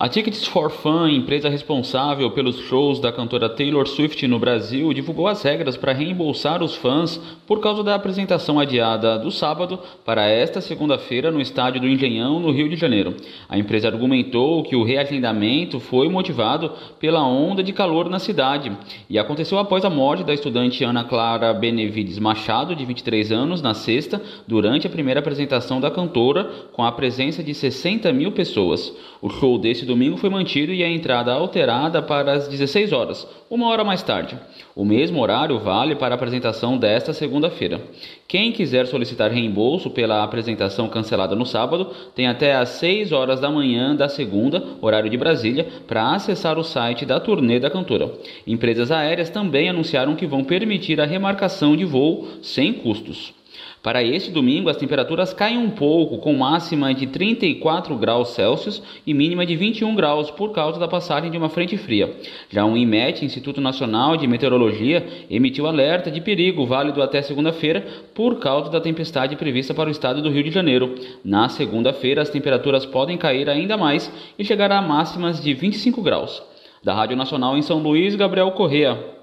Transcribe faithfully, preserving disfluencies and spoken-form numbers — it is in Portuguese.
A Tickets for Fun, empresa responsável pelos shows da cantora Taylor Swift no Brasil, divulgou as regras para reembolsar os fãs por causa da apresentação adiada do sábado para esta segunda-feira no estádio do Engenhão, no Rio de Janeiro. A empresa argumentou que o reagendamento foi motivado pela onda de calor na cidade e aconteceu após a morte da estudante Ana Clara Benevides Machado, de vinte e três anos, na sexta, durante a primeira apresentação da cantora, com a presença de sessenta mil pessoas. O show desse domingo foi mantido e a entrada alterada para as dezesseis horas, uma hora mais tarde. O mesmo horário vale para a apresentação desta segunda-feira. Quem quiser solicitar reembolso pela apresentação cancelada no sábado tem até às seis horas da manhã da segunda, horário de Brasília, para acessar o site da turnê da cantora. Empresas aéreas também anunciaram que vão permitir a remarcação de voo sem custos. Para este domingo, as temperaturas caem um pouco, com máxima de trinta e quatro graus Celsius e mínima de vinte e um graus, por causa da passagem de uma frente fria. Já o INMET, Instituto Nacional de Meteorologia, emitiu alerta de perigo válido até segunda-feira por causa da tempestade prevista para o estado do Rio de Janeiro. Na segunda-feira, as temperaturas podem cair ainda mais e chegar a máximas de vinte e cinco graus. Da Rádio Nacional em São Luís, Gabriel Correa.